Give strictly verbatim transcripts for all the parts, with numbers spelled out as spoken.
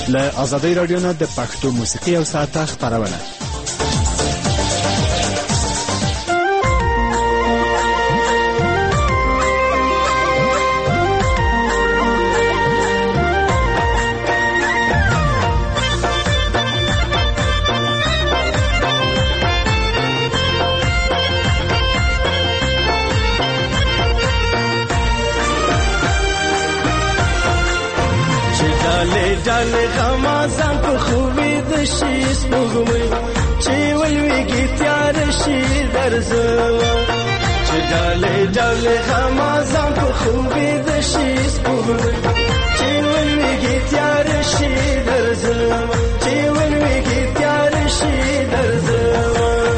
له آزادۍ رادیو نه د پښتو موسیقي او ساعته خبرونه. ډاله غمازان په خوبې د شي سپوږمۍ چې ولویږي تیار شي درځم چې ډاله ډاله غمازان په خوبې د شي سپوږمۍ چې ولویږي تیار شي درځم چې ولویږي تیار شي درځم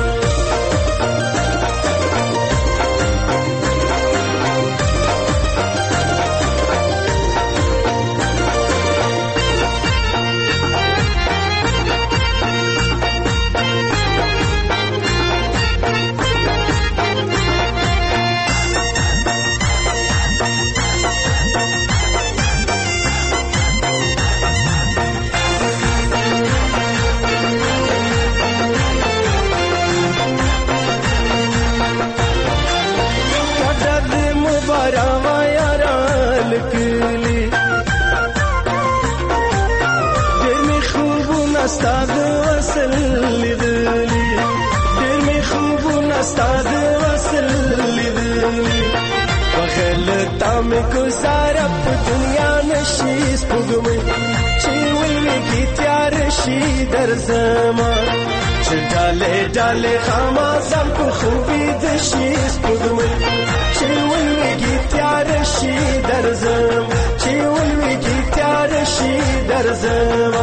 استاد وصل لیدلی ډېر می خوبونه استاد وصل لیدلی بخل تام گزاره په دنیا نشي سپوږمۍ چې ولویږي تیار شي درځم چې ډاله ډاله غمازان په خوبې د شي سپوږمۍ چې ولویږي تیار شي درځم چې ولویږي تیار شي درځم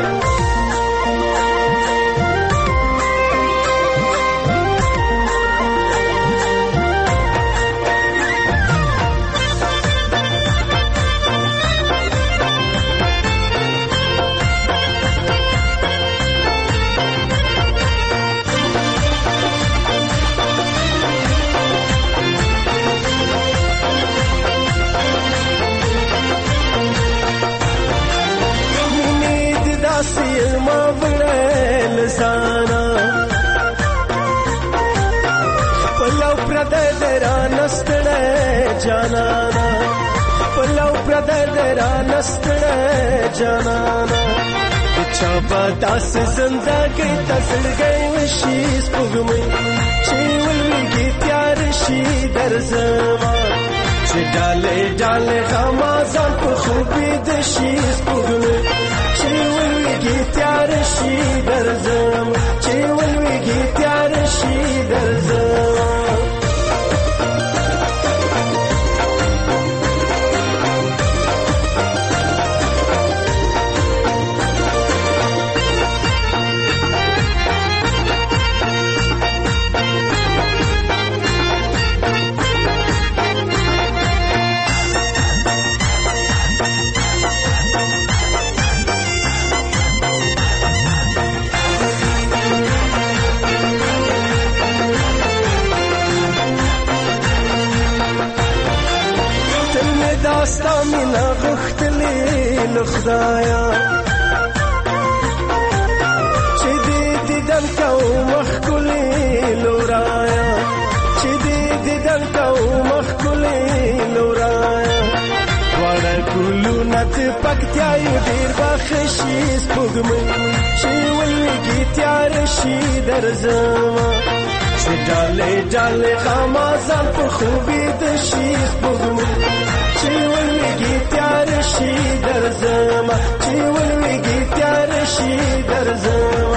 ما بلل زانا پلو پردر درانستړه جانانا پلو پردر درانستړه جانانا چا بداس زندګي تسلګي وشي سپوږمۍ چې ولویږي تیار شي درځم چې ډاله ډاله غمازان په خوبې د شي سپوږمۍ چې ولویږي تیار شي درځم چې ولویږي تیار شي درځم داستا مینا غختلی لخدایا چې دې دیدن کو مخکلی لورایا چې دې دیدن کو مخکلی لورایا وړه ګلو نت پکتیا یو ډیر بخشي سپوږمۍ چې ولویږي تیار شي درځم چې ډاله ډاله غمازان په خوبې د شي سپوږمۍ چې ولویږي تیار شي درځم چې ولویږي تیار شي درځم.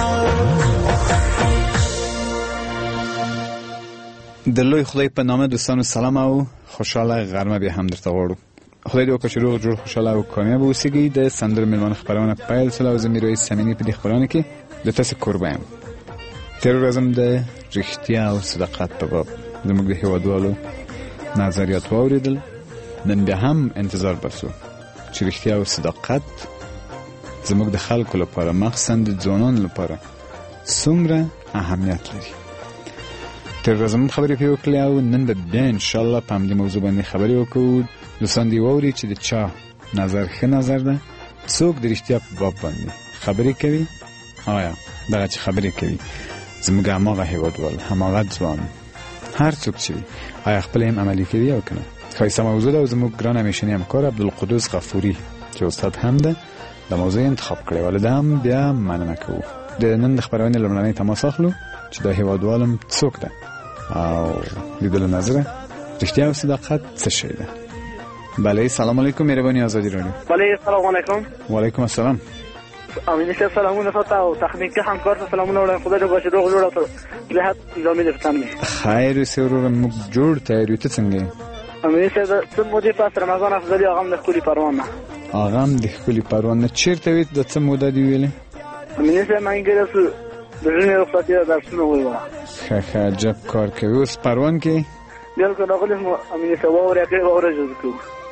د لوی خدای په نامه دوستانو سلام او خوشاله غرمه به هم درته غواړو. خدای دې وکړي چې روغ جوړ خوشاله او کامیاب اوسئ. د سندرو میلمانه خبرونه پیل شول او زه میروي سمینی په دې خبرونه کې د تاسو قربان یم. تیر ورځم د رښتیا او صداقت په باب زموږ د هیوادوالو نظریات واوریدل. نن بیا هم انتظار بسو چې رښتیا او صداقت زموږ د خلکو لپاره مخصوصا د ځوانانو لپاره څومره اهمیت لري. تر ورځې موږ خبرې پرې وکړې او نن به بیا انشاءالله په همدې موضوع باندې خبرې وکړو. دوستان دې واوري چې د چا نظر ښه نظر ده څوک د رښتیا په باب باندې خبرې کوي؟ آیا دغه چې خبرې کوي زموږ هماغه هیوادوال، هماغه ځوان، هر څوک چې وي، آیا خپل هم عملي کوي او که نه؟ ښایسته موضوع ده او زموږ ګران همیشني همکار عبدالقدوس غفوري چې استاد هم ده د موضوع انتخاب کړی، ولې ده هم بیا مننه کوو. د نن د خپرونې لومړنی تماس اخلو چې دا هیوادوالم څوک ده او لیدلو نظره رښتیا او صداقت څه شی ده. بله، سلام علیکم، مهرباني آزادی رادیو. بله، سلام علیکم. و علیکم السلام. امین صاحب سلامونه فتا او تخنیکی همکار ته سلامونه وړاندې، خدای دې باشه روغ جوړ او صحت نظامي دې فتنه. خیر سرور موږ جوړ تیاری ته څنګه؟ امین صاحب څه موده پس رمضان افضل اغام د خولي پروانه. اغام د خولي پروانه چیرته وې د څه موده دی ویلې؟ امین صاحب مانګه د ژوند رخصتي درسونه وایي. ښه ښه عجب کار کوي. اوس پروان کې بالکل راغلی امین صاحب وره کې وره جوړ کو.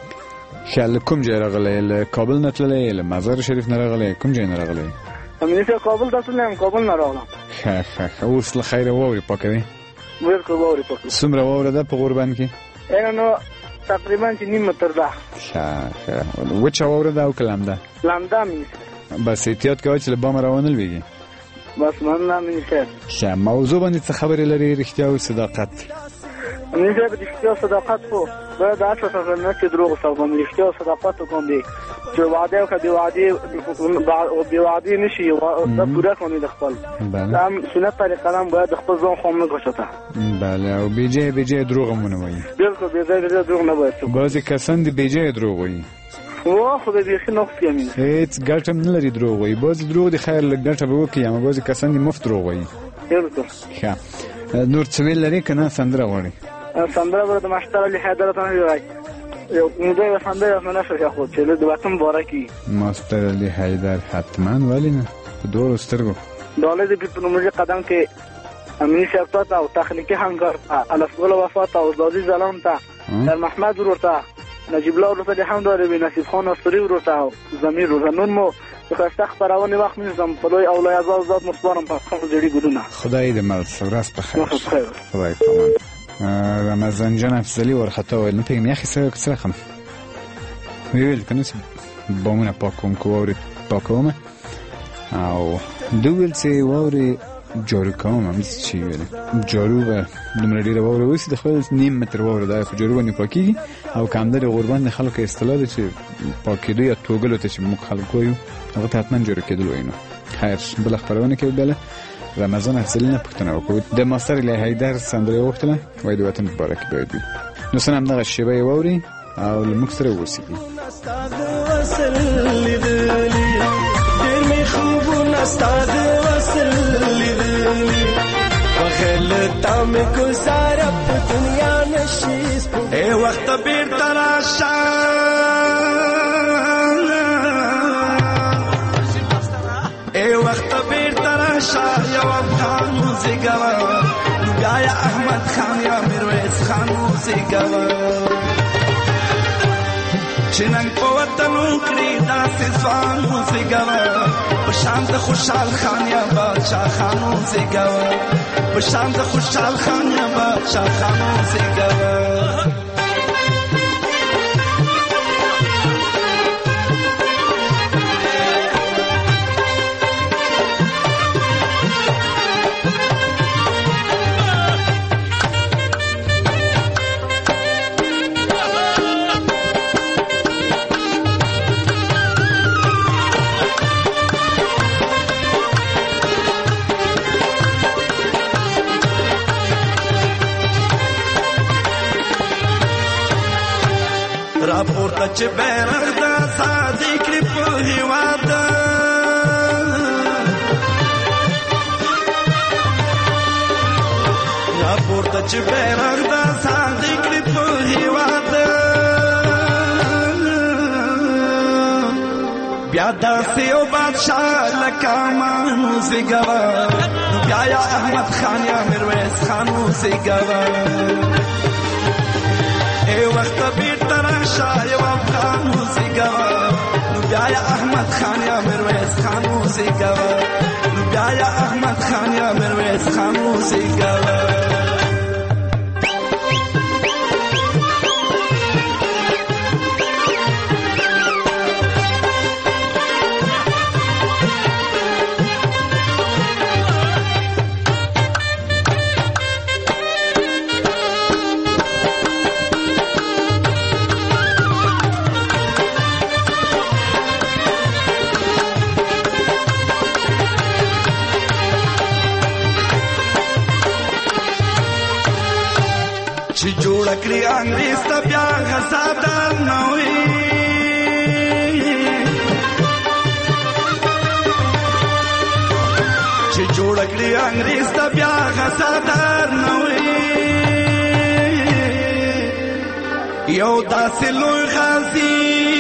خیال کوم ځای راغلی؟ له کابل نه تللی، له مزار شریف نه راغلی، کوم ځای نه راغلی؟ امین صاحب کابل ته تلم، کابل نه راغلم. ښه ښه ښه. اوس له خیره واورې پاکوي؟ بالکل واورې پاکوي. څومره واوره ده په غوربند کې؟ اینا نو تقریبا چې نیم متر ده. ښه ښه. وچه واوره ده او که لمده؟ لمده امین صاحب. بس احتیاط کوه چې له بامه راونه لویږي. بس مننه امین صاحب. ښه، موضوع باندې څه خبرې لري؟ رښتیا او صداقت. امین صاحب رښتیا او صداقت خو باید اساس نه چې دروغ وسوم. رښتیا او صداقت کوم دی چې وعده او کدي وعده او دی وعده نشي دا پوره کوي د خپل. دا سنت طریقه نام باید خپل ځان خو نه غوښته. بله، او بیجه بیجه دروغ مونږ وایي. بالکل بیجه بیجه دروغ نه باید. بعضی کسان دی بیجه دروغ وایي. واه خدای دې ښه نوښت کوي. هیڅ ګټه نه لري دروغ وایي. بعضی دروغ دی خیر لږ ګټه به وکړي، اما بعضی کسان دی مفت دروغ وایي. بالکل. ښه، نور څه ویل لري که نه سندره غواړي؟ سندره به د ماشتر علي حیدر ته نه وایي. یو موده سندره نه نشه خو چې د وطن مبارکي. ماشتر علي حیدر حتما، ولی نه په دوه سترګو. دولت د ډیپلوماسي قدم کې امنیت شرطات او تخنیکی همکار الفضل وفات او زادی زلام ته در محمد ورته نجیب الله ورته هم داره به نصیب خان استوری ورته او زمیر ورته نون مو که استخبارون وقت میزم پلوی اولای ازاد زاد مصبارم پس خود جدی گدونه. خدای دې مل سورس بخیر. خدای پامان. رمضان جان افضلی ورخطا ویل نپیگم یخی سوی کسی رخم ویل کنوس بامونه پاکوم که واوری پاکومه او دو ویل سی واوری جارو کوم هم دیست چی ویلی جارو و دومره دیر واوری ویسی دخواه نیم متر واوری داره خو جارو بانی پاکی او کمدر غربان خلق استلا ده چه پاکی دو یا توگلو تا چه موک خلق کویو اگه تا حتما جارو کدلو اینو خیر بلخ پروانه که بله رمضان افضلی نه پختنه وکړو د ماستر له حیدر سندره وختله وای د وطن مبارک باید نو سلام دغه شیبه ووري او لمک سره وسیږي ډیر می خوب نستاد وصل لیدلی وخل تام گزار په دنیا نشیس ای وخت بیر تراشه ای وخت بیر تراشه یو افغان موزیګوا ګایا احمد خان یا میرویس خان موزیګوا چننګ په وطن کړی داسې ځوان موزیګوا په شان د خوشحال خان یا بادشاہ خان موزیګوا په شان د خوشحال خان یا بادشاہ خان موزیګوا راپورته چې بیرغ د ازادۍ کړي په هېواد راپورته چې بیرغ د ازادۍ کړي په هېواد بیا داسې یو بادشاه لکه امان وزېږوه نو بیا یا احمد خان یا میرویس خان وزېږوه ای وخت بیرته راشه یو افغان موزیګوا نو بیا یا احمد خان یا میرویس خان موزیګوا نو بیا یا احمد خان یا میرویس خان موزیګوا جوړ کړی انګریز ته بیا غصب در نه وي چې جوړ کړی انګریز ته بیا غصب در نه وي یو داسې لوی غازي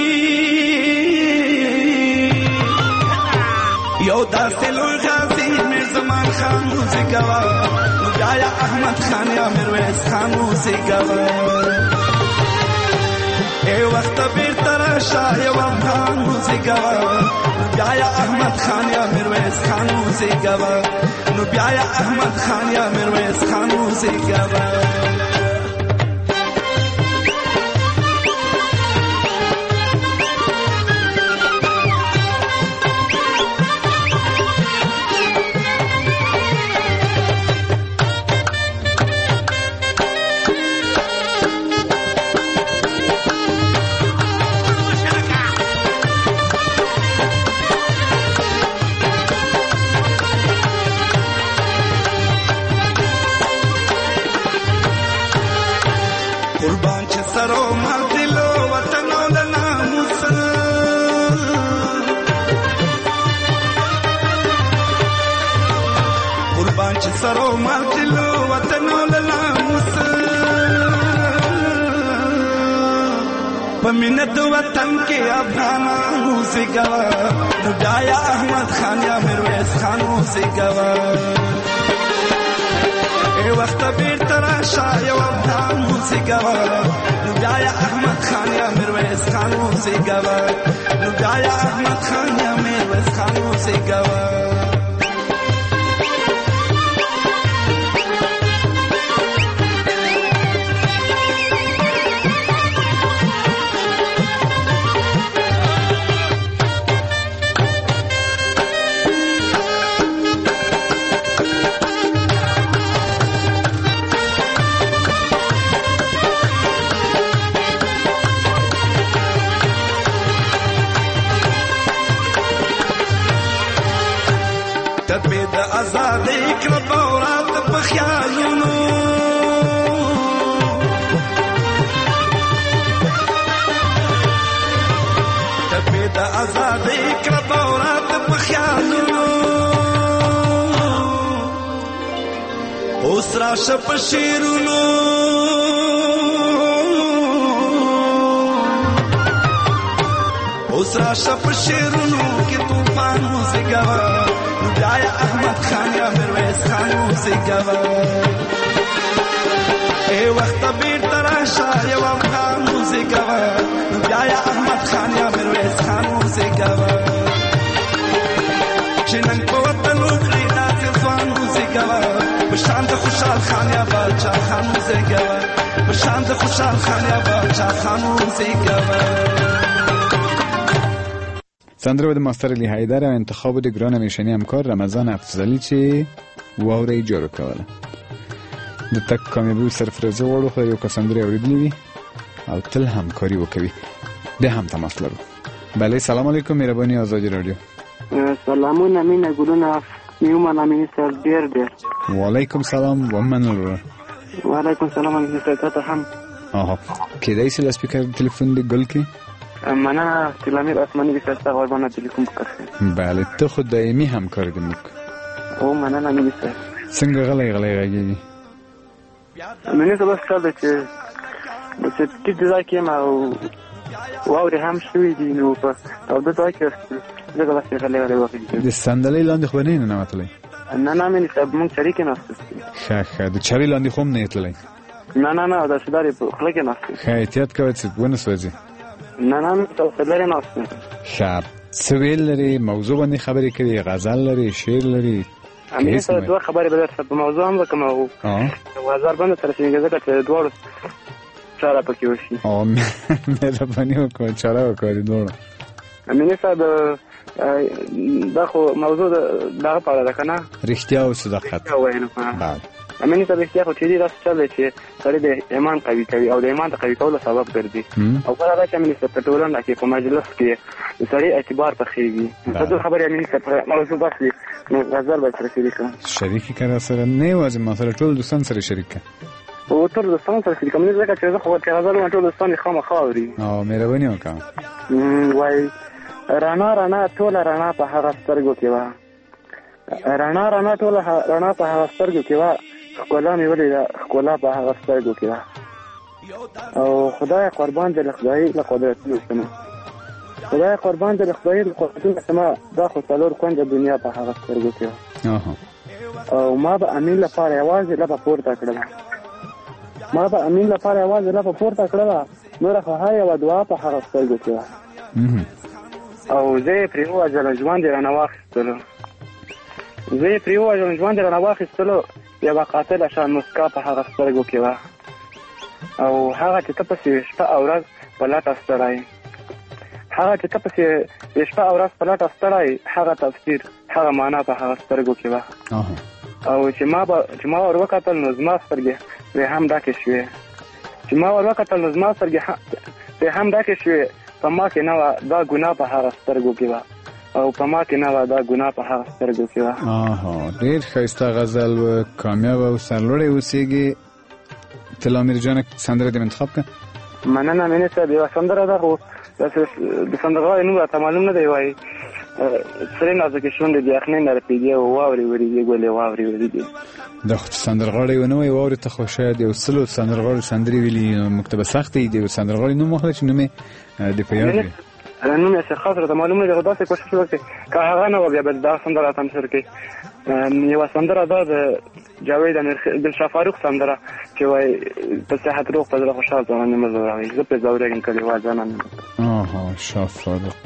یو داسې لوی غازي میر زمان خان موسیقا بیا یا احمد خان یا میرویس خان موسیقا ای وقت بیرته راشه یو افغان موسیقا بیا یا احمد خان یا میرویس خان موسیقا نو بیا یا احمد خان یا میرویس خان موسیقا سرو ماتلو وطنو للاموس پمینت وطن کے افغانان موسیقا نو بیا احمد خان یا میرویس خان موسیقا ای وقت بیرته راشه یو افغان موسیقا نو بیا احمد خان یا میرویس خان موسیقا نو بیا احمد خان یا میرویس خان موسیقا آزادی کړه اورات په خیالونو تبه د آزادی کړه اورات په خیالونو اوس راشه په شیرونو اوس راشه په شیرونو کې طوفان موسیقا بیا احمد خان یا میرویس خان موسیقا ای وقت بیرته راشه یو افغان موسیقا بیا احمد خان یا میرویس خان موسیقا چې نن په وطن وکړي داسې ځوان موسیقا په شان د خوشحال خان یا باچا خان موسیقا په شان د خوشحال خان یا باچا خان موسیقا سندره د ماستر علی حیدر او انتخاب د ګران میشنی همکار رمضان افضلی چې واوري جوړ کړل د تک کامیابی سرفرازه وړو خو یو کسندره اوریدلی وی او تل همکاری وکوي به هم تماس لرو. بله سلام علیکم مهربانی آزادی رادیو. سلامونه مینه ګلونه نیومه نامینی سر ډیر ډیر. وعلیکم سلام و منل. وعلیکم سلام علیکم ته هم. آها کیدای شي سپیکر تلیفون دی ګل کی مننه تلامیر آسمانی بسرسته غربانه تلیفون بکرسه. بله تو خود دائمی همکار دمک او مننه میلیسه څنګه غلی غلی غږیږي منې ته بس کار ده چې چې ټیټ ځای کې یم او واورې هم شوي دي نو په تاوده ځای کې زه بس غلی غلی وغږېږم. د صندلۍ لاندې خو به نه یې ننوتلی؟ نه نه مینې صاحب موږ چرې کې ناست ښه ښه د چرې لاندې خو هم نه یې تللی؟ نه نه نه داسې دارې په خوله کې ناست ښه احتیاط کوه چې ونه سوځي. نه نه تاسو لري ناست ښه څه ویل لري موضوع باندې خبرې کوي غزل لري شعر لري امین سره دوه خبرې به درته په موضوع هم وکم او غزل باندې سره څنګه ځکه چې دوه چاره پکې وشي او مهرباني وکړه چاره وکړه دوه امین صاحب دا خو موضوع دغه په اړه ده کنه رښتیا او صداقت وایم ها امین صاحب رښتیا خو چې دې راځي چې سړی د ایمان قوي کوي او د ایمان د قوي کولو سبب ګرځي او بل دا چې امین صاحب په ټولنه کې په مجلس کې سړی اعتبار پخېږي دا خبرې امین صاحب موضوع بس نو غزل به سره شریک شریک کړه سره نه واځي ما سره ټول دوستان سره شریک او ټول دوستان سره چې کوم ځای چې زه خو ته غواړم ټول دوستان خامخا اوري او مهرباني وکړه وای رانا رانا ټول رانا په هغه سترګو کې و رانا رانا ټول رانا په هغه سترګو کې و ښکلا مې ولیده ښکلا په هغه سترګو کې و او خدای قربان دې له خدای له قدرتونو سمه خدای قربان دې له خدای له قدرتونو سمه دا خو څلور کونډه دنیا په هغه سترګو کې و او ما به امین لپاره یوازې لپه پورته کړله ما به امین لپاره یوازې لپه پورته کړله نوره خو هر یوه دعا په هغه سترګو کې وه او زه یې پرې ووژلم ژوند یې رانه واخیستلو زه یې پرې ووژلم ژوند یې رانه واخیستلو یوه قاتله شان مسکا په هغه سترګو کې وه او هغه چې ته پسې شپه او ورځ په لټه ستړی هغه چې ته پسې شپه او ورځ په لټه ستړی هغه تفسیر هغه معنا په هغه سترګو کې وه او چې ما به چې ما ور وکتل نو زما سترګې پرې هم ډکې شوې چې ما ور وکتل نو زما سترګې پرې هم ډکې شوې په ما کې نه وه دا ګناه په هغه سترګو کې وه او په ما کې نه وه دا ګناه په هغه سترګو کې وه ډېر ښایسته غزل و کامیاب او سرلوړی اوسېږي تلامیر جان سندره دې انتخاب کړه مننه مینې صاحب یوه سندره ده خو د سندرغاړي نوم راته معلوم نه دی وایي سرې نازکې شونډې د یخنۍ نه رپېږي او واورې ورېږي ګلې واورې ورېږي دا خو سندرغاړی ونه وایي واورې ته خو شاید یو سلو سندرغاړو سندرې ویلي موږ ته به سخته وي د یو سندرغاړي نوم واخله چې نوم یې دې په یاد وي نوم یې خاص راته معلوم نه دی خو داسې کوشش وکړئ که هغه نه وه بیا به دا سندره راته انشر کړي یوه سندره دا د جاوید دلشاه فاروق سندره چې وایي په صحت روغ په زړه خوشحال ځوانان مې زوروي زه پرې ځورېږم کلیوال ځوانان مې آها شاه فاروق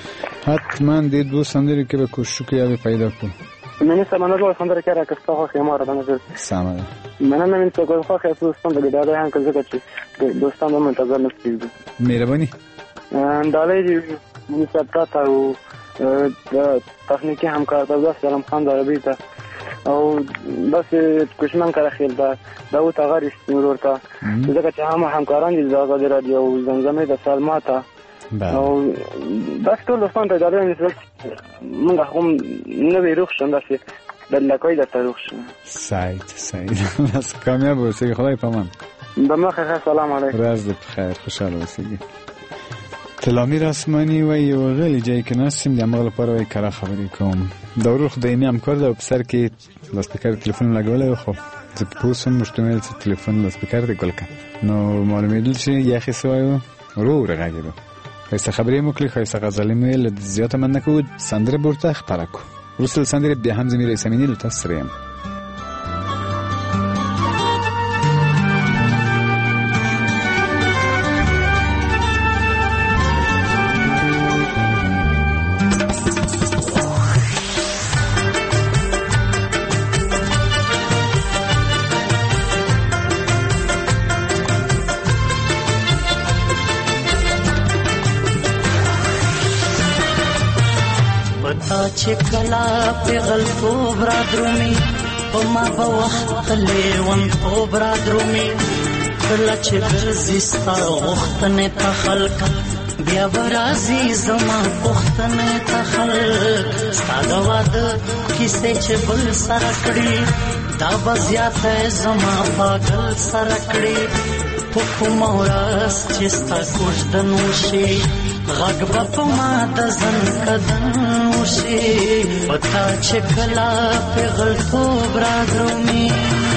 حتما دې دوه سندرې کې به کوشش وکړو یا به پیدا کړو مینې صاحب مننه ډول سندره کې راکړه ستا خوښ یې ما راته نظر سمه ده مننه مینې صاحب ګل خوښ یې دوستان د ډالۍ هم که ځکه چې دوستان به منتظر نه پرېږدو مهرباني ډالۍ دې مینې صاحب تا ته او د تخنیکي همکار ته داسې علم خان د عربي ته او داسې کوشمن کره خیل ته داود اغا رښتیني ورور ته ځکه چې هم همکاران دي د ازادي راډیو او زمزمې د سلما ته او داسې ټول دوستان ته ډالۍ مې موږ هم نوی روغ شم داسې بدلکوی درته روغ شم سعید سعید بس کامیاب اوسېږي خدای پامان به مخه ښه سلام علیکم ورځ دې بخیر خوشحاله اوسېږي تلامیر اسماني وایي یو غلی جای کې ناست یم د همغه لپاره وایي کره خبرې کوم دا ورور خو دایمي همکار ده او په سر کې لاسپیکر تلیفون لګولی و خو زه پوه شوم موږ ته مې ویل چې تلیفون لاسپیکر دې ګل کړه نو معلومېدل چې یخې څه وایو ورو ورو غږېدو ښایسته خبرې مو کړې ښایسته غزلې مو ویل زیاته من نه کوو سندرې به ورته خپره کړو وروسته له سندرې بیا هم زه میرویس امیني له تاسو سره یم چې کلا پیغل خوب را درومي په ما به وخت لیون خوب را درومي کله چې ګرځي ستا غوښتنې ته خلک بیا به راځي زما پوښتنې ته خلک ستا د واده کیسې چې بل سره کړي دا به زیاته زما پاگل سره کړي په کومه ورځ چې ستا کوژدن وشي غږ به په ما د زن کدن وشي پتا چې کله پیغلتوب را درومي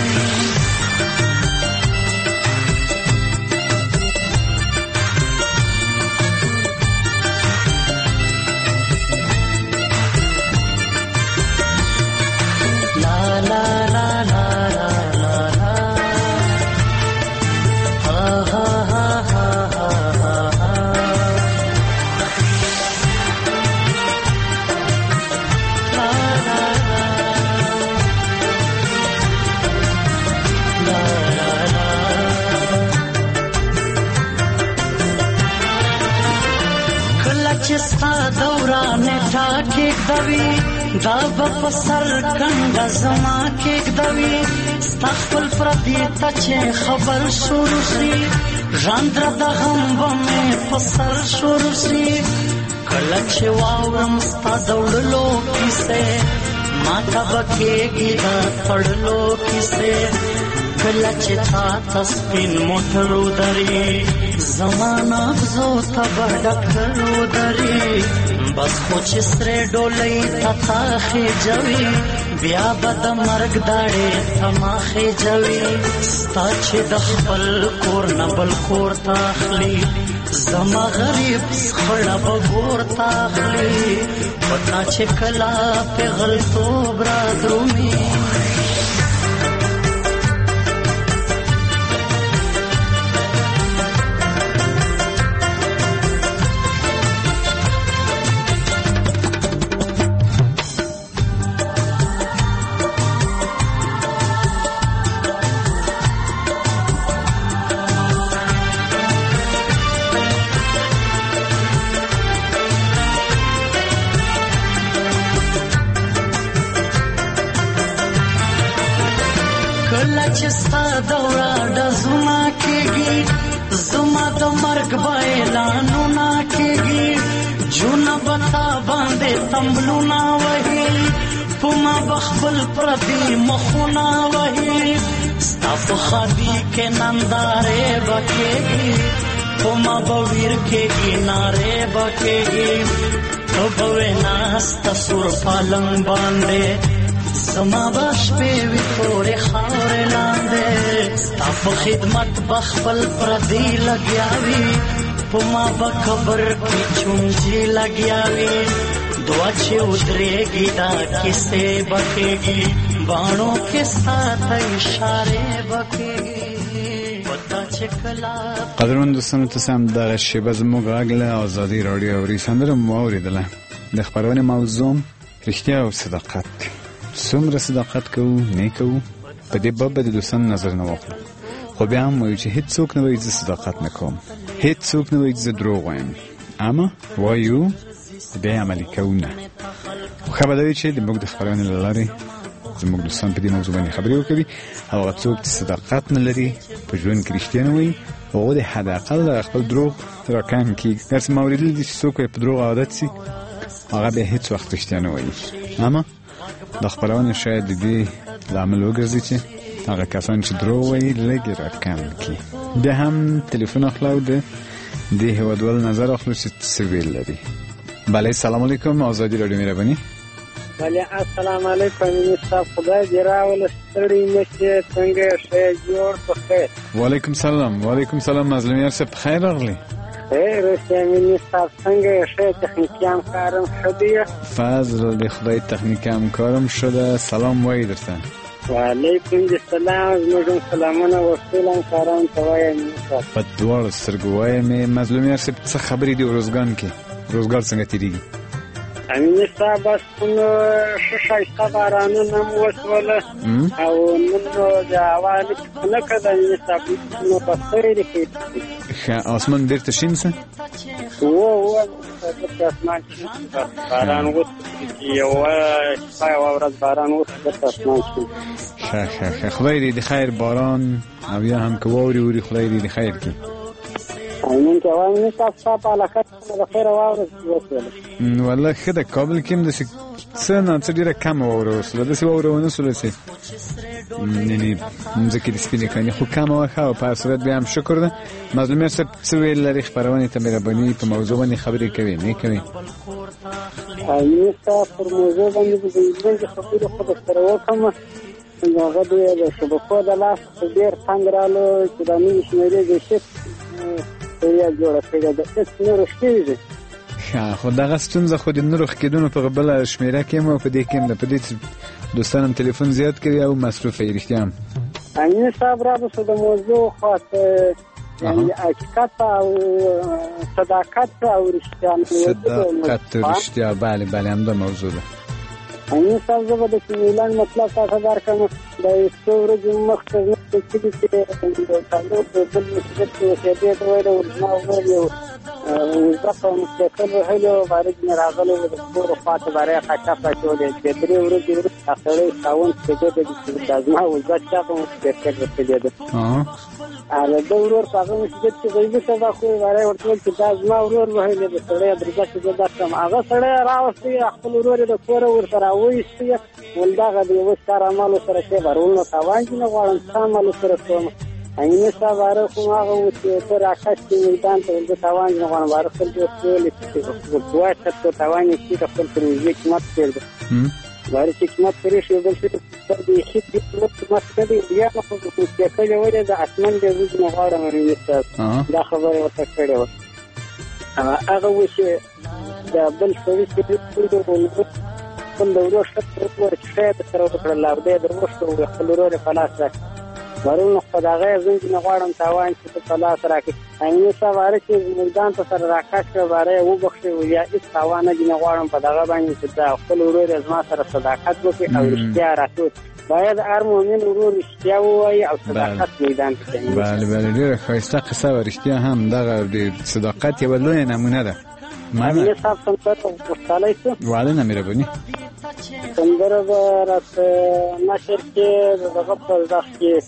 دا په سر کنده زما کېږدوي ستا خپل پردي ته چې خبر شروع شي ژاندره د غم به مې په سر شروع شي کله چې واورم ستا د وړلو کیسې ما ته به کېږي د تړلو کیسې کله چې تا ته سپین موټر ودرې زمانه بزو ته به ډکر ودرې بس خو چې سرې ډولۍ ته تا خېجوي بیا به د مرګ داړې ته ما خېجوي ستا چې د خپل کور نه بل کور ته اخلي زما غریب خړه به ګور ته اخلي په تا چې کله پېغلتوب را درومي کله چې ستا دوره ډزونه کېږي زما د مرګ به اعلانونه کېږي جونه به تا باندې تمبلونه وهي په ما به خپل پردي مخونه وهي ستا په ښادي کې نندارې به کېږي په ما به ویر کېږي نارې به کېږي ته به وې ناسته سور پالنګ باندې زما به شپې وي تورې خاورې لاندې ستا په خدمت به خپل پردي لګیا وي په ما به قبر کې چونجي لګیا وي دعا چې ودرېږي دا کیسې به کېږي باڼو کې ستا ته اشارې به کېږي پتا چې کله قدرمن دوستانو تاسو هم دغه شیبه زموږ غږ له ازادي راډیو اوري سندره مو اورېدله د خپرونې موضوع رښتیا او صداقت څومره صداقت کوو نه کوو په دې باب به د دوستانو نظر نه واخلو خو بیا هم وایو چې هیڅوک نه وایي زه صداقت نه کوم هیڅوک نه وایي زه دروغ وایم اما وایو بیا عملي کوو نه خو ښه به دا وي چې د موږ د خپرونې له لارې زموږ دوستان په دې موضوع باندې خبرې وکړي او هغه څوک چې صداقت نه لري په ژوند کې رښتیا نه وایي هغه د حداقل خپل دروغ راکم کړي داسې ما اورېدلي دي چې څوک په دروغ عادت شي هغه بیا هیڅ وخت رښتیا نه وایي اما د خپرونې شاید د دې لامل وګرځي چې هغه کسان چې دروغ وایي لږ راکم کړي بیا هم تلیفون اخلو د دې هیوادوال نظر اخلو چې څه ویل لري بله سلام علیکم آزادی رادیو مهرباني بله السلام علیکم مستر خدای دې راوله ستړي نشې څنګه ښه جوړ په خیر وعلیکم سلام وعلیکم سلام مظلوم یار صاحب خیر راغلی خیر اوسې مستر څنګه ښه تخنیکي همکارم ښه دی فضل د خدای تخنیکي همکارم شده سلام وایي درته وعلیکم السلام زموږ سلامونه ورسول همکاران ته وایم په دواړو سترګو وایم مظلوم یار صاحب څه خبرې دي ورځګان کې روزګار څنګه تیریږي امین صاحب بس نو ښایسته بارانونه هم وسوله او نن نو د هوا لږ نه کړه امین صاحب نو په خیر کې ښه اسمان ډېر تشین څه و و د اسمان باران وسو یوه شپه یوه ورځ باران وسو د اسمان کې ښه ښه ښه خدای دې د خیر باران او یا هم که واوري اوري خدای دې د خیر کړي امین که وایم تاسو په علاقه د خیر واوره وسوله والله ښه ده کابل کې هم داسې څه نه څه ډېره کمه واوره وسوله داسې واوره ونه سوله چې یعنې مځکې د سپینې کړنې خو کمه وه ښه او په هر صورت بیا هم شکر ده مظلوم یار صاحب څه ویل لري خپرونې ته مهرباني په موضوع باندې خبرې کوي نه کوي امین صاحب پر موضوع باندې د ژوند خبرې خو درسره وکړم هغه د شبکو د لاس ډېر تنګ رالو چې دا نوي شمېرې د شت یا جوړه کړې ده هېڅ نه رښتېږي ښه خو دغه ستونزه خو د نه روغ کېدونو په بله شمېره کې هم او په دې کې هم ده په دې دوستان هم تلیفون زیات کوي او مصروفه یې رښتیا هم امین صاحب رابسو د موضوع خواته یعنې حقیقت او صداقت او رښتیا صداقت رښتیا بله بله همدا موضوع ده امین صاحب زه به د کمیلان مطلب تاسو درکړم د څو ورځې مخکې زموږ په کلي کې د تعلق بل مسجد کې اوسېدې ته ویل ورځما وویل وزه په مستقل وهلو باندې نه راغلو د کور خواته باندې خاطه پاتولې د درې ورځې وروسته سړی ساون کېده د دازما وزه چې په مستقل رسېدل ها ا د ورور په هغه مسجد کې غیبه سبا خو باندې ورته چې دازما ورور وهلې د سړی درځه چې د داسم هغه سړی راوستي خپل ورور د کور ور سره وېستي ولداغه د یو ستاره عمل سره چې ورونه تاوان نه غواړم عمل سره کوم اینه سواره کوم هغه چې تر آکاش کې میدان ته د تاوان نه غواړم ورسل د خپل چې دوه څه تاوان چې خپل پروژې کې مات کړل وایي چې مات کړی شو بل څه تر دې چې د مات کړی بیا نو خو چې کله وایي د اسمان د وځ نه غواړم ورې دا خبره ورته کړې و هغه و چې د بل څه چې د ولغت خپل ورو شته ورته تر وکړه لا دې د وښتو خپل ورو په لاس ورونو خدای زنګ نه غواړم تاوان چې په لاس راکې اینه سواره چې میدان ته سره راکاش کړه و بخښي و یا هیڅ تاوان نه غواړم په دغه باندې چې دا خپل ورور زما سره صداقت وکړي او رښتیا راټول باید هر مؤمن ورور رښتیا ووایي او صداقت میدان ته کوي. بله بله ډېره ښایسته قصه و رښتیا هم دغه د صداقت یوه لویه نمونه ده. امیر صاحب سندره خوشحالی شو وعلی نمیربونی سندره به رات نشر کې دغه په ځخ کې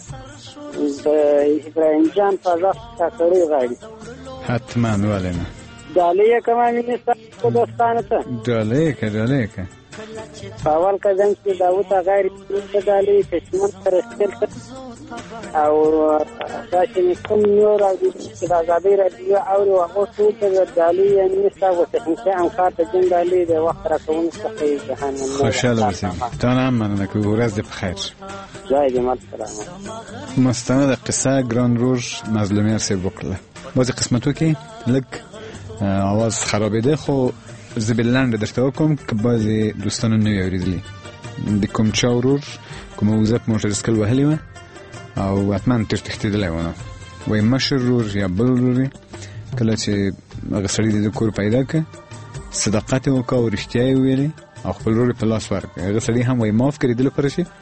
د ابراهیم جان په ځخ تاکړی غاړي حتما ولی نه ډالۍ کوم امیر صاحب دوستانه ته ډالۍ که ډالۍ که په اول قدم کې داوود غاړي د ډالۍ کشمن سره استل او دا چې کوم نور او د آزادۍ راډیو او هغه ټول د ډالۍ یعنی څه ته هم کار ته جن ډالۍ د وخت راکون څخه جهان خوشاله اوسئ. تا هم مننه که ورځ دې په خیر. جای دې مات سلامت. مستند قصه ګران رور مظلومیار صاحب وکړله. بعضې قسمتو کې لږ اواز خرابېده خو زه به لنډه درته وکړم که بعضې دوستانو نه وي اورېدلي. د کوم چا ورور کومه وزه په موټر سایکل وهلې وه او حتما تیر تښتېدلی و نو وایي مشر ورور یا بل ورور کله چې هغه سړي د کور پیدا کړه صداقت یې وکړه او رښتیا یې وویلې او خپل ورور یې په لاس ورکړه. هغه سړي هم وایي معاف کړې د لپاره چې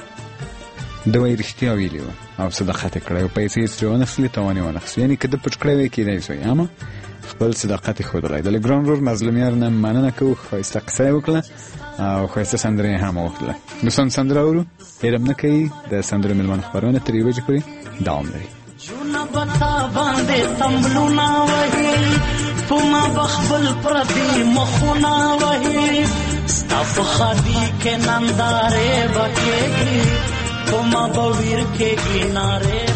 ده وایي رښتیا ویلې وه او صداقت یې کړی او پیسې یې ترې وانخیستلې تاوان یې وانخیست یعنې که ده پټ کړی وی کېدای شوی اما خپل صداقت یې ښودلی. د ګران رور مظلومیار نه مننه کوو ښایسته قصه یې وکړه او ښایسته سندره یې هم وکړله. دوستان سندره اورو هېرم نه کوي د سندرو مېلمانه خپرونه تر یوې بجې پورې دوام لري. جونه بتا باندې تمبلونه وهي په ما بخبل پردي مخونه وهي ستا په خادي کې نندارې بکېږي په ما به ویر کېږي نارې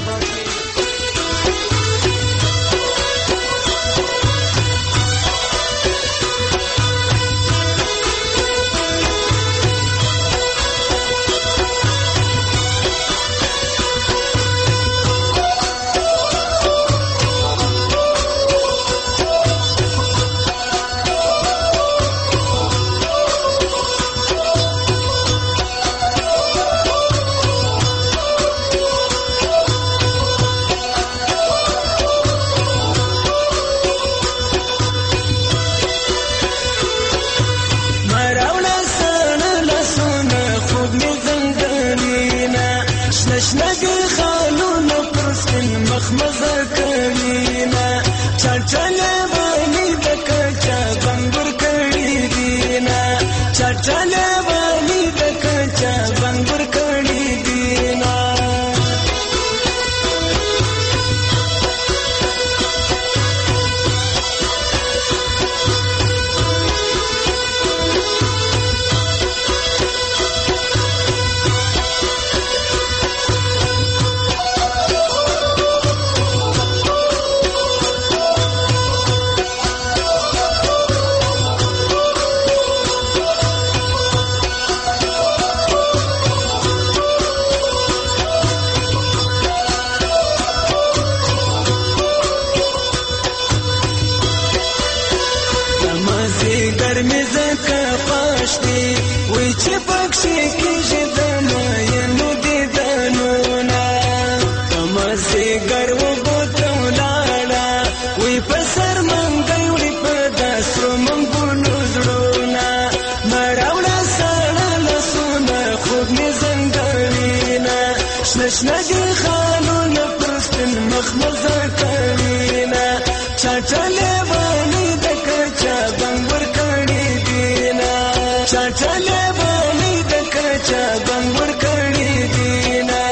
چاټلې باندې د کچا بنګور کړي دینا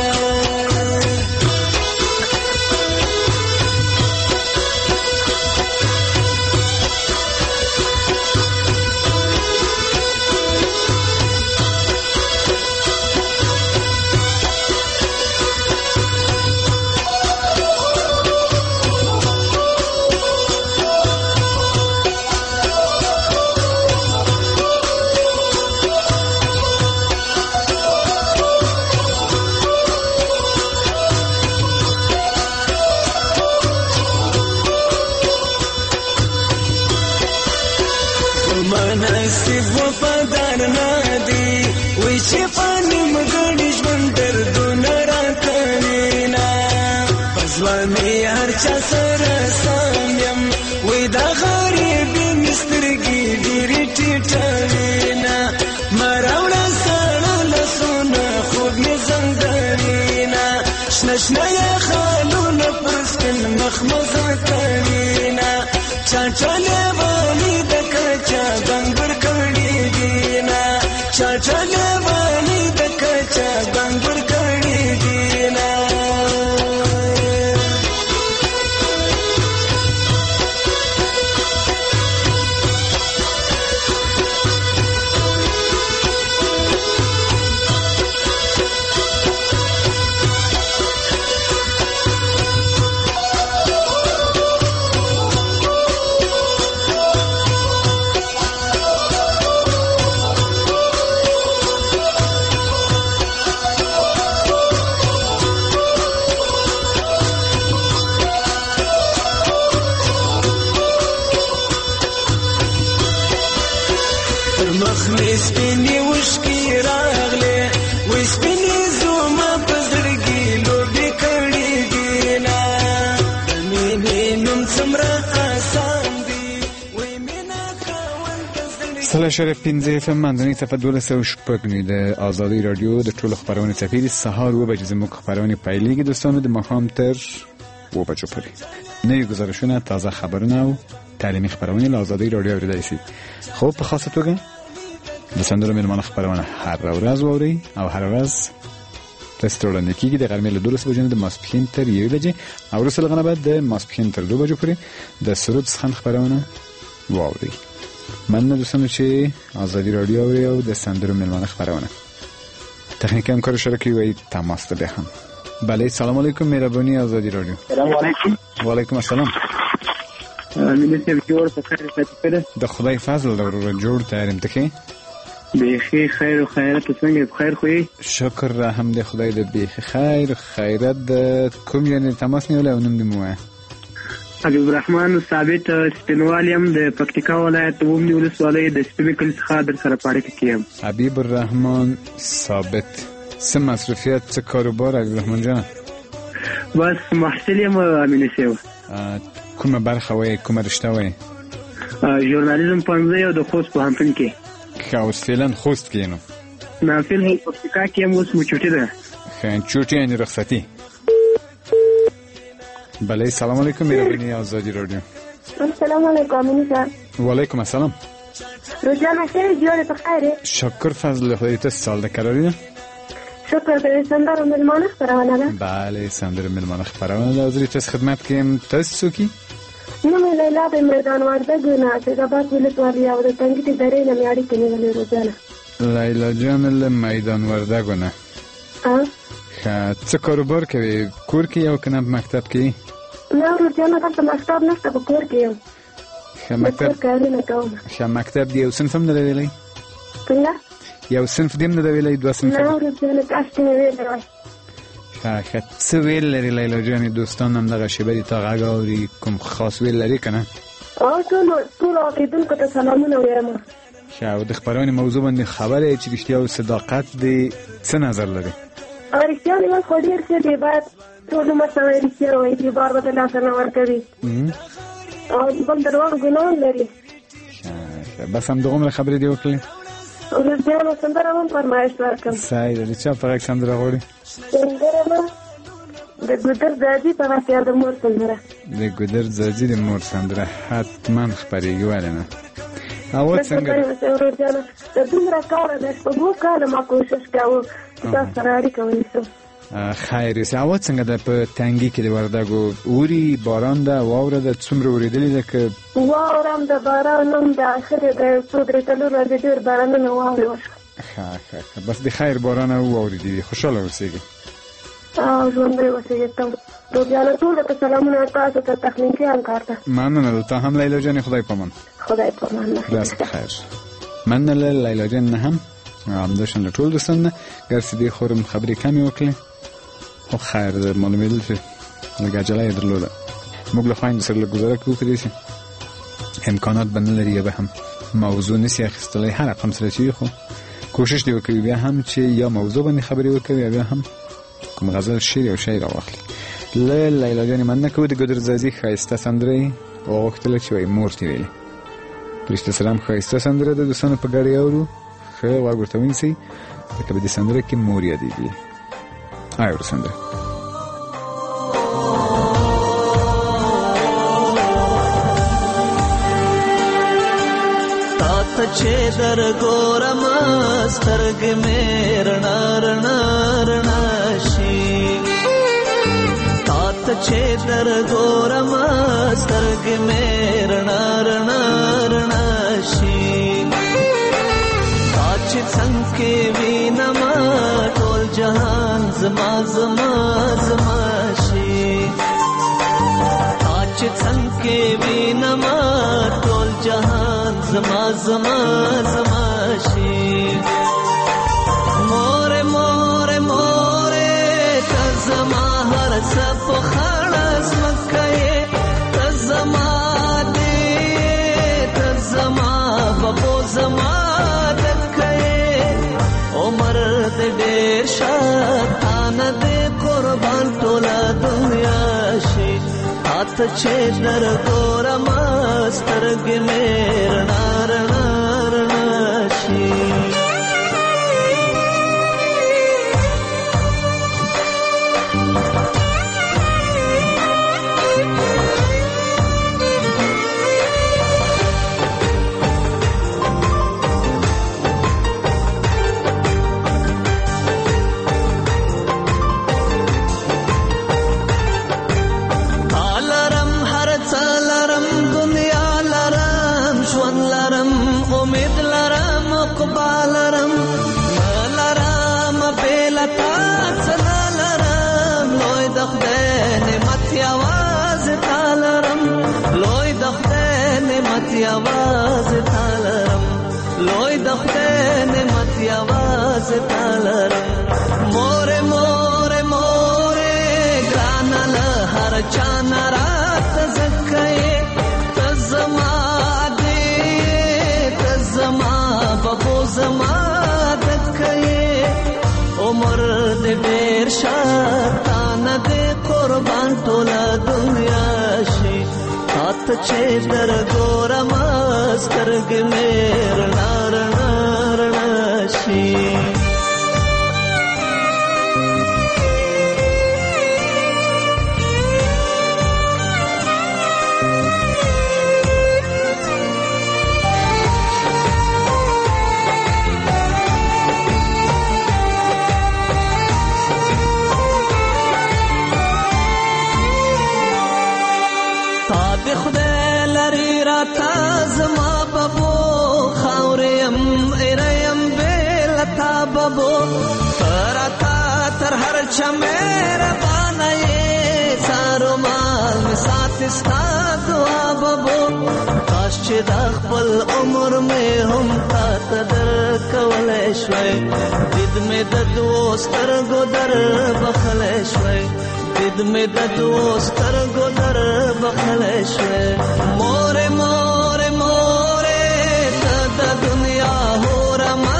مناسب وفادار نادي وی چې فانی مګړي ژوند دردونه راکړینا پزوانې هر چا سره سم یم وی دا غریبي مسترګي ډېرې ټیټوینا مراوړه سړه لاسونه خوب مې زنګوینا شنه شنه یې خالونه پر سپین مخ مزه کوینا چاټلې باندې د کچا بنګور کړي دینا چاټلې باندې د کچا بنګور کړي دینا مخمې سپینې وشکې راغلې وې سپینې زما په زړګي لوبې کړي دینا د مینې نوم څومره اسان دی وې مینا کول د زړګي سلا شریف پنځه اف ام منځنۍ صفحه دولس سوه شپږ نوي د ازادۍ راډیو د ټولو خپرونې څپې د سهار اوه بجې زموږ خپرونې پیلېږي دوستانو د ماښام تر اوه بجو پورې نوي ګزارشونه تازه خبرونه او تعلیمي خپرونې له ازادۍ راډیو اورېدای شي خو په خاصه توګه د سندرو مېلمانه خپرونه هر ورځ واورئ او هر ورځ تاسو ته وړاندې کېږي د غرمې له دولس بجو نه د ماسپښین تر یوې بجې او وروسته له هغه نه بعد د ماسپښین تر دوه بجو پورې د سرود څخن خپرونه واورئ. مننه دوستانو چې ازادي راډیو اورئ او د سندرو مېلمانه خپرونه تخنیکي همکار شرکي وی تماس ته بخم. بله سلام علیکم مهربانی ازادي راډیو. سلام علیکم. وعلیکم السلام. مینه سیب جوړ په خیر ساتل د خدای فضل د جوړ تاریم تکي بیخي خیر او خیرات څنګه بخیر خو شکر رحم دې خدای دې بیخي خیر خیرات د کوم یعنی تماس نیول او نوم دې مو حبیب الرحمن ثابت سپینوالیم د پکتیکا ولایت ووم دی ولسوالۍ د سپیکل څخه در سره پاره کېم. حبیب الرحمن ثابت سم مصرفیت څه کاروبار حبیب الرحمن جان؟ بس محصل یم امینه سیو. کومه برخه وای کومه رشته وای؟ ژورنالیزم پنځه یو د خوست پوهنتون کې. ښه اوس فعلا خوست کې نو؟ نه فعلا پکتیکا کې یم اوس مو چوټي ده. ښه چوټي یعنې رخصتي. بله سلام علیکم مهربانی ازادي راډیو. السلام علیکم امینه صاحب. وعلیکم السلام. روزانه خیر جوړ په خیر. شکر فضل خدای ته سال د کراری نه. شکر دې سندره ملمانه خبرونه ده. بله سندره ملمانه خبرونه ده حضرت تاسو خدمت کوم تاسو کی؟ نو مې لیلا د میدان وردګ نه چې د باز ولسوالۍ او د تنګټي درې نه مې اړیکې نیولې روزانه. لیلا جان له میدان وردګ نه. ها؟ ښه څه کاروبار کوي؟ کور کې او کنه مکتب کې؟ نه روزانه تاسو مکتب نشته په کور کې یم. ښه مکتب کارونه کوم. ښه مکتب دی یو صنف هم نه ویلی؟ څنګه؟ یو صنف دې هم نه ویلی دوه صنف؟ نه روزانه تاسو نه ویلی. ښه ښه څه ویل لري لیلا جانې دوستان هم دغه شیبه دي تا غږ اوري کوم خاص ویل لري که نه؟ او ټول ټول اورېدونکو ته سلامونه وایم. ښه او د خپرونې موضوع باندې خبره یې چې رښتیا او صداقت دی څه نظر لري؟ رښتیا ویل خو ډېر ښه دی باید ټول عمر ته وایي رښتیا ووایي چې بار به د لاسه نه ورکوي او بل درواغ ګناه لري. ښه بس همدغومره خبرې دې وکړلې؟ روزانه سندره هم فرمایش ورکړم. صحیح ده. د چا په غږ سندره غواړې؟ سندره به د ګودر ځاځي په غږ د مور سندره. د ګودر ځاځي د مور سندره حتما خپرېږي ولې نه؟ او څنګه د دومره کار د شپږو کال ما کوشش کاوه تاسو سره اړیکه ونیسم. خیر سي او څنګه د په تنګي کې د وردګو اوري باران ده واوره د څومره اوریدلې ده ک واورم د باران نوم د اخر د څو درې تلو راځي ډیر بارانونه واوري. ښه ښه بس د خیر باران او اوریدي خوشاله اوسئ. او ژوندۍ اوسئ. ته روزانه ټول ته سلامونه تاسو ته تخنیکی همکار ته. مننه ته هم لیلا جان خدای پامان. خدای پامان. دست بخیر. مننه لیلا جان نه هم همداشون ټول دوستان ګرځي دي خورم خبرې کمی وکړي. خو خیر د معلومېدل چې لږ عجله یې درلوده. موږ له خویندو سره لږ ګزاره کوو کړی چې امکانات به نه لري یا به هم موضوع نسي اخیستلی هر رقم سره چې خو کوشش دې وکړي بیا هم چې یا موضوع باندې خبرې وکړي یا بیا هم کوم غزل شعر او شاعر راواخلي. له لیلا جانې مننه کوو د ګودرزازي ښایسته سندرې وغوښتله چې وایي مور تې ویلې. رشته سلام ښایسته سندره د دوستانو په ګډه اورو. ښه غوږ ورته ونیسئ ځکه په دې سندره کې مور یادېږي. اورو سندره تا چې در ګورم سترګې مې رڼا رڼا رڼا شي. تا چې در ګورم سترګې مې رڼا رڼا رڼا شي. تا چې څنګه وینم ټول جهان زما زما زما شي. تا چې څنګه وینم ټول جهان زما زما زما شي. مور مور مور ته زما هر څه په خړس مکه ته زما دې ته زما بابو زما عمر دې ډېر شاتان دې قربان ټوله دنیا شي. هات چې در ګورم سترګې مې رڼا رڼا رڼا شي. आवाज तालरम लोई दखते ने मत आवाज तालरम मोरे मोरे मोरे ग्रानल हर चाना रात जक्के तजमा दे तजमा बबो जमा दक्के उमर दे बेर शातान दे कुर्बान टोला दुनिया शी हाथ छे दर गोरम स्तर्ग मेर नार नार नाशी बबो तरता तर हर चमेरा बनाए सारो माल में साथ इसका दुआ बबो काश दाखल उम्र में हम का तदर कवलेश्वय दिद में ददोस्तर गोदर बखलेश्वय दिद में ददोस्तर गोदर बखलेश्वय मोरे मोरे मोरे तद दुनिया हो रमा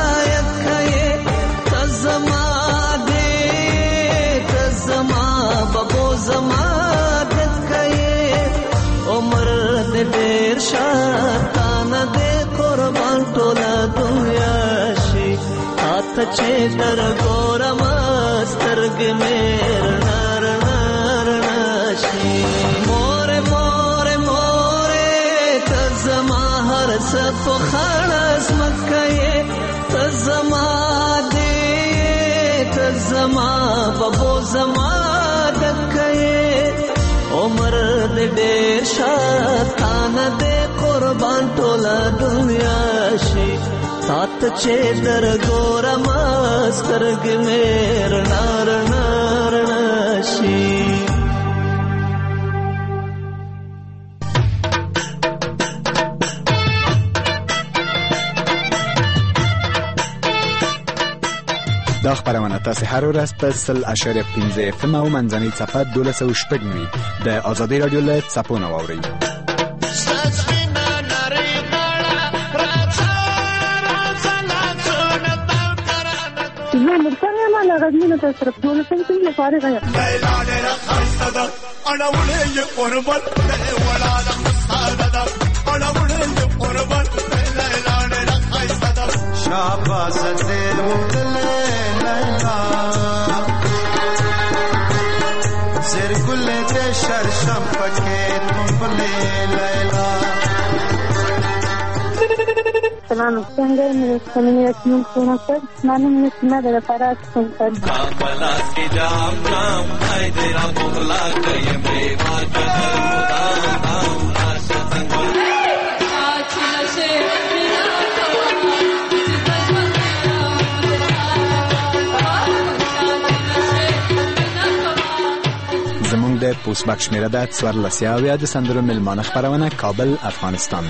देर शातान दे कुर्बान टोला दुनिया शी हाथ छे दर गोरम स्तर्ग मेर नार नार नाशी मोरे मोरे मोरे तजमा हर स پخړه زمکه ته زما دې ته زما بابو زما دکه عمر دې ډېر شاتانه دې قربان ټوله دنیا شي سات چې در ګورم سترګې مې رڼا رڼا رڼا شي. دا خبرونه تاسو هر ورځ په سل اشاریه پنځه اف ام او منځنۍ صفحه دولس او شپږ نوي د آزادۍ رادیو له څپونه واورئ. زه مرسل یم له غزني ته سره ټول څنګه لپاره غواړم. لیلا ډېره ښایسته ده اړولې یې قربان دی ولاده مسخره ده اړولې یې قربان لیلا ډېره ښایسته ده شاباس دې وکړلې لیلا زرګلې دې شرشم پکې تمبلې لیلا. سلام څنګه مې څنګه یې کوم څه نن مې څنګه د فرات څنګه کابلاس کې جام جام پای دې را بولا کوي مې واجه مدام ناشه څنګه زمونږ د پوسټ باکس شمیره ده څوارلس اویا د سندرو مېلمانه خپرونه کابل افغانستان.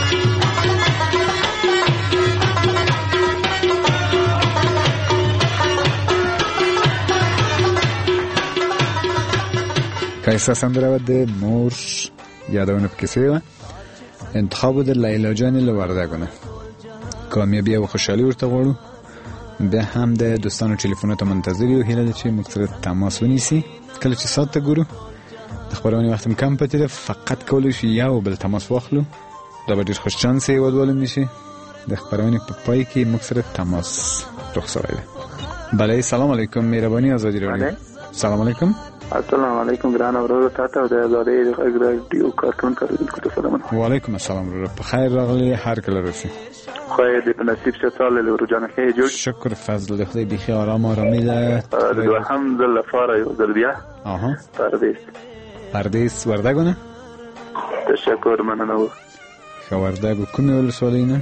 کایسته سندره و د مور یادونه پکې سوی وه انتخاب د لیلا جانې له وردګو نه کامیابي او خوشحالي ورته غواړو. بیا هم د دوستانو ټلیفونو ته منتظر یو هیله ده چې موږ سره تماس ونیسي. کله چې ساعت ته ګورو د خبرونې وخت هم کم پاتې ده فقط کولی شي یو بل تماس واخلو دا به ډېر خوش چانسه هېوادوالو میشي. د خبرونې په پای کې موږ سره تماس رخصوی ده. بله سلام علیکم مهرباني آزادي رادیو. سلام علیکم. السلام علیکم ګران اورو تاسو د آزادۍ رادیو کارکون کاروونکو ته سلامونه. وعلیکم السلام ورو په خیر راغلی هر کله رسي. خو دې په نصیب شه سال له ورجانه کې جوړ. شکر فضل خدای بخیر آرام آرامی ده. الحمدلله فاره یو ځل بیا. آها. پردیس. پردیس وردګو نه؟ تشکر مننه. خو وردګو کومه ولسوالۍ نه؟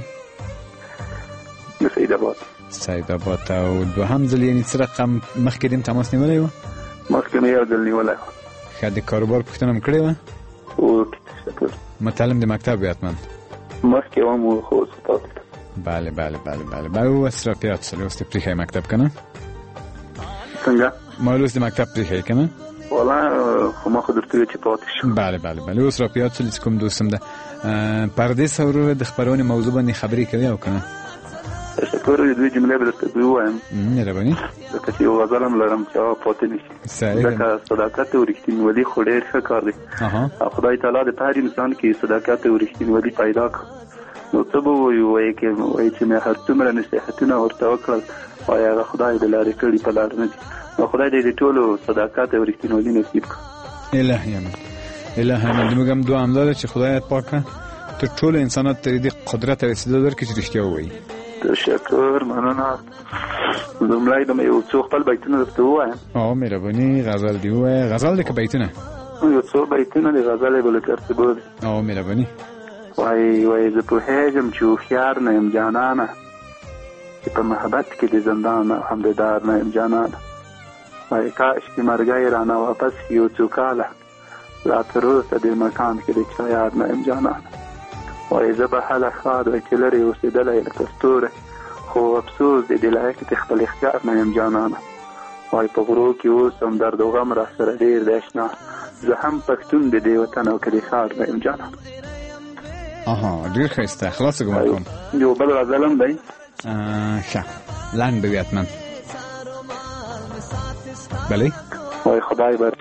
سید آباد. سید آباد او دوهم ځل یعنی څه رقم مخکې دیم تماس نیولای و؟ مخکې مې یو ځل نیولای و. ښه د کاروبار پوښتنه مې کړې وه؟ او تشکر. متعلم د مکتب وی حتما؟ مخکې وم خو سپاس. بله بله بله بله بله اوس را پیاد شدی اوس د پریښی مکتب کنه؟ څنګه؟ ما اوس د مکتب پریښی کنه؟ والا خو ما خو درته ویل چې پاتې شم. بله بله بله اوس را پیاد شدی چې کوم دوستم ده پردیس ورو د خبرونې موضوع باندې خبرې کوي او کنه؟ تشکر دوی جملې به درته ووایم. مهرباني. ځکه چې یو غزل هم لرم چې هغه پاتې نه شي. صحیح. ځکه صداقت او رښتینولي خو ډېر ښه کار دی. او خدای تعالی د هر انسان کې صداقت او رښتینولي پیدا کړ. نو څه به وایو وایي کې وایي چې مې هر څومره نصیحتونه ورته وکړل وایي هغه خدای د لارې کړي په لار نه دي. نو خدای دې د ټولو صداقت او رښتینولي نصیب کړي. الهي امین. الهي امین. موږ هم دعا هم ده چې خدای پاکه تر ټولو انسانات ته دې قدرت او استعداد ورکړي چې رښتیا ووایي. تشکر مننه. لومړی د یو څو خپل بیتونه درته ووایم. او مهرباني غزل دې ووایه. غزل دې که بیتونه؟ یو څو بیتونه د غزل به لکه ارتباط. او مهرباني. وای وای زه پوهېږم چې هوښیار نه یم جانانه چې په محبت کې د زندان هم د دار نه یم جانانه. وای کاش چې مرګی رانه واپس یو څو کاله لا تر اوسه دې مکان کې د چا یار نه یم جانانه. وای زه به هله ښاد وای چې لرې اوسېدلی لکه ستوری خو افسوس د دې لایق د خپل اختیار نه یم جانانه. وای په غرو کې اوس هم درد و غم را سره ډېر دی اشنا زه هم پښتون د دې وطن او که د ښار نه یم جانانه. آها ډېر ښایسته خلاص ګمان کوم. یو بل غزل هم دی. ښه لنډ به وي حتما. بلې وای خدای بر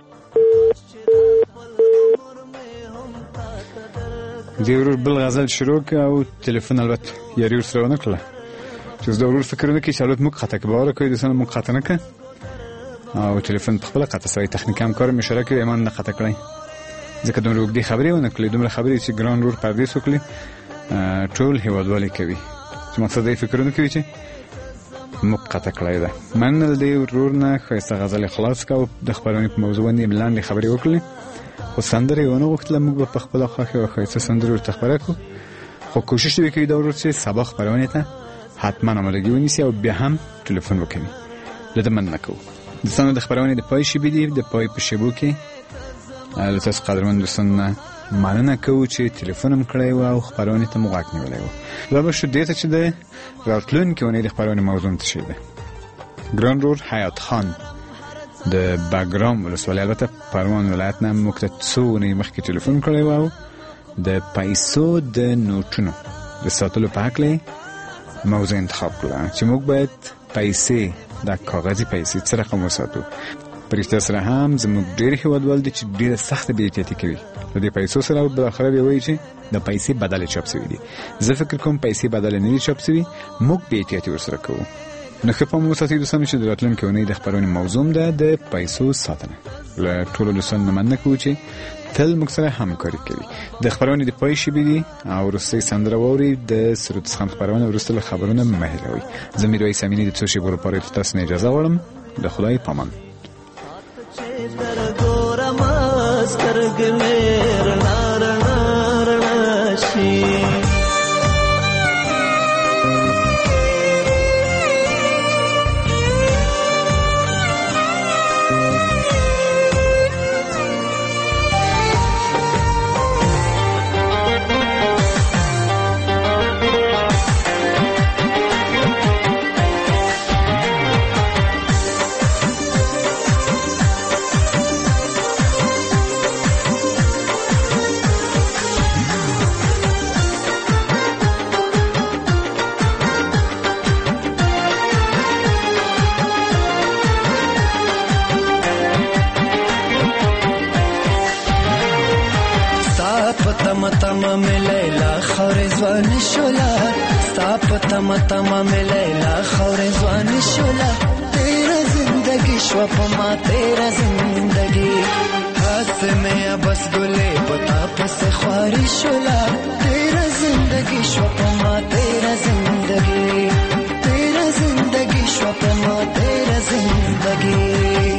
دې ورور بل غزل شروع که او تلیفون البته یاري ورسره ونه کړله چې اوس د ورور فکر ونه کړي چې البته موږ قطع که باوره کوي دوستانو موږ قطع نه که او تلیفون په خپله قطع سوی تخنیکي همکار مې اشاره کړې ما نه قطع کړی ځکه دومره اوږدې خبرې ونه کړلې دومره خبرې چې ګران ورور پردیس وکړي ټول هیوادوالي کوي چې مقصد یې فکرونه کوي چې موږ قطع کړی ده. من د دې ورور نه ښایسته غزل خلاص کو د خبرونې په موضوع باندې لاندې خبرې وکړلې خو سندرې ونه غوښتله موږ به په خپله خوښه او ښایسته سندرې ورته خپره کړو خو کوشش دې وکړي دا ورور چې سبا خپرونې ته حتما آمادګي ونیسي او بیا هم ټلیفون وکړي. له ده مننه کوو. دوستانو د خپرونې د پای شیبې دي د پای په شیبو کې له تاسو قدرمن دوستانو نه مننه کوو چې ټلیفون هم کړی و او خپرونې ته مو غوږ نیولی و. دا به شو دې ته چې د راتلونکې اونۍ د خپرونې موضوع څه شی ده. ګران ورور حیات خان د باګرام ولسوالۍ البته پروان ولایت نه موږ ته څو اونۍ مخکې ټلیفون کړی و او د پیسو د نوټونو د ساتلو په هکله موضوع انتخاب کړه چې موږ باید پیسې دا کاغذي پیسې څه رقم وساتو. په رښتیا سره هم زموږ ډېر هېوادوال دي چې ډېره سخته بې احتیاطي کوي. د دې پیسو سره بالاخره بیا وایي چې د پیسې بدله چاپ شوي دي. زه فکر کوم پیسې بدله نه دي چاپ شوي، موږ بې احتیاطي ورسره کوو. نو ښه پام وساتئ دوستانو چې د راتلونکې اونۍ د خپرونې موضوع ده د پیسو ساتنه. له ټولو دوستانو نه مننه کوو چې تل موږ سره همکاري کوي. د خپرونې د پای شیبې دي او وروستۍ سندره واورئ. د سرودس خان خپرونه وروسته له خبرونه مه هېروئ. زه میرویس امیني د څو شېبو لپاره تاسو نه اجازه غواړم. د خدای پامان. تما میں لیلا خور زوان شولا ستاپ تما تما میں لیلا خور زوان شولا تیرا زندگی شو پما تیرا زندگی ہاتھ میں بس گلے پتا پس خواری شولا تیرا زندگی شو پما تیرا زندگی تیرا زندگی شو پما تیرا زندگی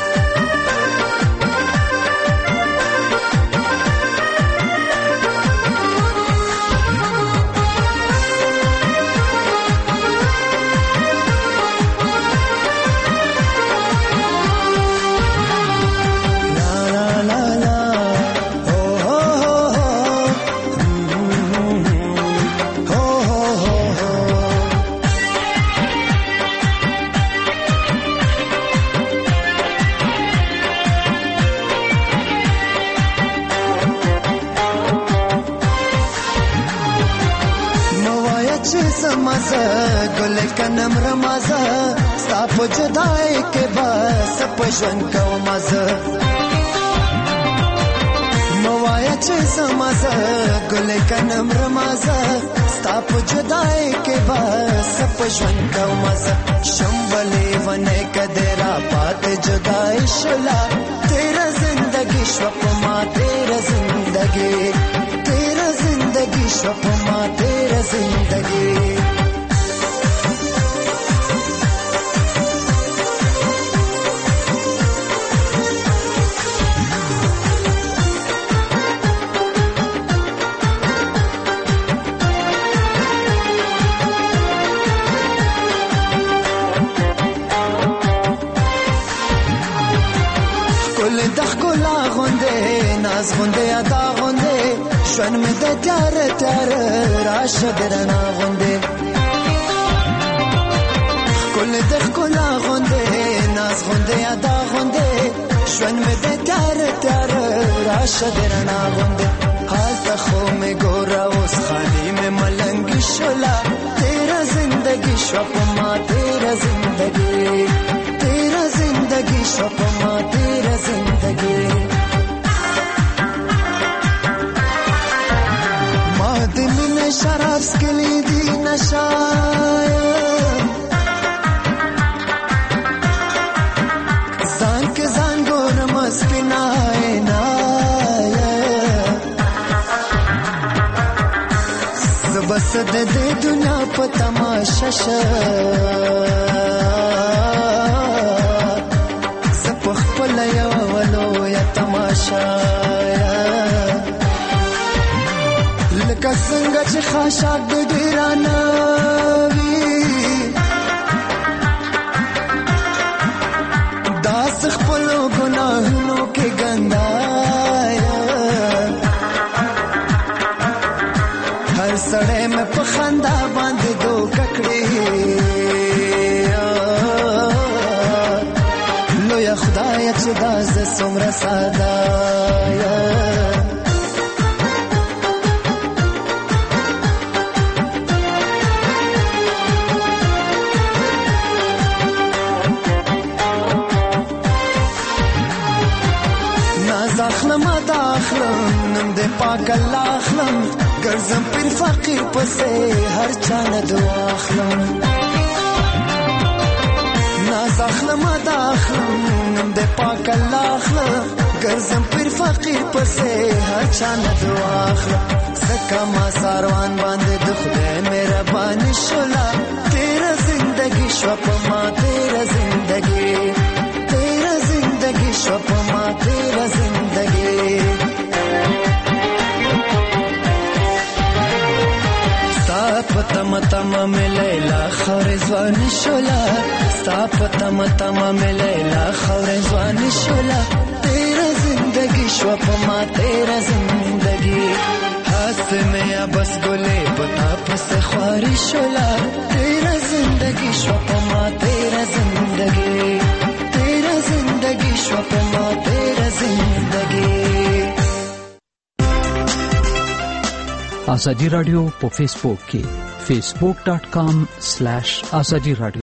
گل کنم رمازه ستا په جدای کې بس پښون کو مزه موایا چې سمازه گل کنم رمازه ستا په جدای کې بس پښون کو مزه شمبلې ونه کدرا پات جدای شلا تیرا زندگی شو پما تیرا زندگی تیرا زندگی شو پما تیرا زندگی ناز غنده ادا غنده شون می ده تیار تیار راش درنا غنده کل دخ کلا غنده ناز غنده ادا غنده شون می ده تیار تیار راش درنا غنده حال تخو می گورا اس خانی میں ملنگی شلا تیرا زندگی شپ ما تیرا زندگی تیرا زندگی شپ ما تیرا زندگی شراب سکلی دی نشایا زان کے زان گور مستی نائے نایا مقصد دې دنیا په تماشا شه سپخ په یو ولو یا تماشا لکه څنګه چې خاشاک د ډیرانه وي داس خپل ګناهونو کې ګندایا هر سړی مې په خندا باندې دوکه کړې لویه خدایه چې دا زه څومره ساده نم دې پاک الله اخلم ګرځم پیر فقیر پسې هر چا نه دعا اخلم ناز اخلم ادا اخلم نم دې پاک الله اخلم ګرځم پیر فقیر پسې هر چا نه دعا اخلم زکه ما ساروان باندې د خدای مهرباني شولا تیرا زندگی شو په ما تیرا زندگی تیرا زندگی شو په ما تیرا زندگی پتم تم ملیلا خورزوان شولا ستا پتم تم ملیلا خورزوان شولا تیرا زندگی شو پما تیرا زندگی ہاتھ میں بس گلے پتا پس خواری شولا تیرا زندگی شو پما تیرا زندگی تیرا زندگی شو پما تیرا زندگی آزادی راډیو په فیسبوک کې facebook dot com slash azadi radio